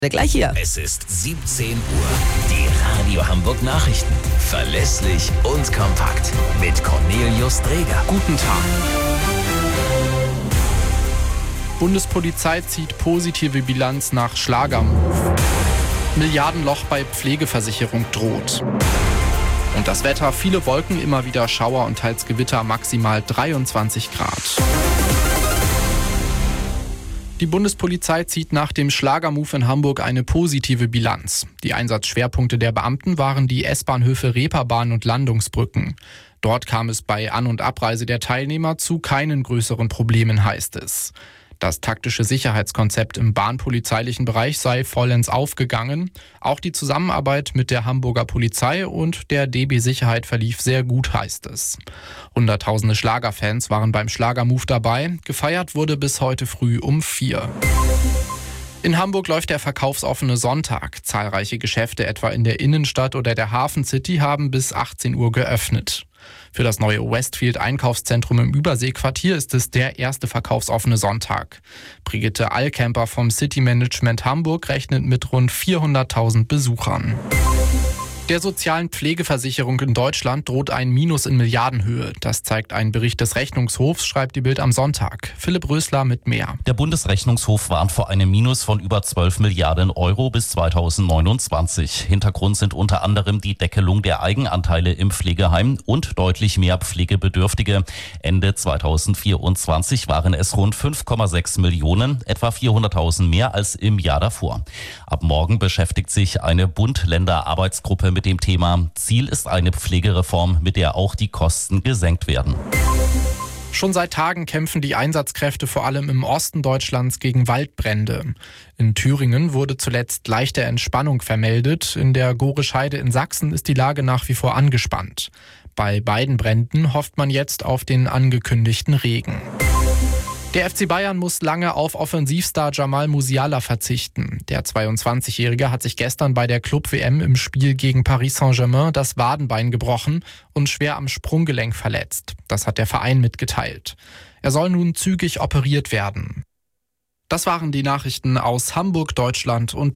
Gleich hier. Es ist 17 Uhr. Die Radio Hamburg Nachrichten. Verlässlich und kompakt. Mit Cornelius Dreger. Guten Tag. Bundespolizei zieht positive Bilanz nach Schlagermove. Milliardenloch bei Pflegeversicherung droht. Und das Wetter, viele Wolken, immer wieder Schauer und teils Gewitter, maximal 23 Grad. Die Bundespolizei zieht nach dem Schlagermove in Hamburg eine positive Bilanz. Die Einsatzschwerpunkte der Beamten waren die S-Bahnhöfe Reeperbahn und Landungsbrücken. Dort kam es bei An- und Abreise der Teilnehmer zu keinen größeren Problemen, heißt es. Das taktische Sicherheitskonzept im bahnpolizeilichen Bereich sei vollends aufgegangen. Auch die Zusammenarbeit mit der Hamburger Polizei und der DB Sicherheit verlief sehr gut, heißt es. Hunderttausende Schlagerfans waren beim Schlagermove dabei. Gefeiert wurde bis heute früh um 4. In Hamburg läuft der verkaufsoffene Sonntag. Zahlreiche Geschäfte etwa in der Innenstadt oder der Hafen City haben bis 18 Uhr geöffnet. Für das neue Westfield-Einkaufszentrum im Überseequartier ist es der erste verkaufsoffene Sonntag. Brigitte Allkämper vom City Management Hamburg rechnet mit rund 400.000 Besuchern. Der sozialen Pflegeversicherung in Deutschland droht ein Minus in Milliardenhöhe. Das zeigt ein Bericht des Rechnungshofs, schreibt die Bild am Sonntag. Philipp Rösler mit mehr. Der Bundesrechnungshof warnt vor einem Minus von über 12 Milliarden Euro bis 2029. Hintergrund sind unter anderem die Deckelung der Eigenanteile im Pflegeheim und deutlich mehr Pflegebedürftige. Ende 2024 waren es rund 5,6 Millionen, etwa 400.000 mehr als im Jahr davor. Ab morgen beschäftigt sich eine Bund-Länder-Arbeitsgruppe mit dem Thema. Ziel ist eine Pflegereform, mit der auch die Kosten gesenkt werden. Schon seit Tagen kämpfen die Einsatzkräfte vor allem im Osten Deutschlands gegen Waldbrände. In Thüringen wurde zuletzt leichte Entspannung vermeldet. In der Gorisch-Heide in Sachsen ist die Lage nach wie vor angespannt. Bei beiden Bränden hofft man jetzt auf den angekündigten Regen. Der FC Bayern muss lange auf Offensivstar Jamal Musiala verzichten. Der 22-Jährige hat sich gestern bei der Club-WM im Spiel gegen Paris Saint-Germain das Wadenbein gebrochen und schwer am Sprunggelenk verletzt. Das hat der Verein mitgeteilt. Er soll nun zügig operiert werden. Das waren die Nachrichten aus Hamburg, Deutschland und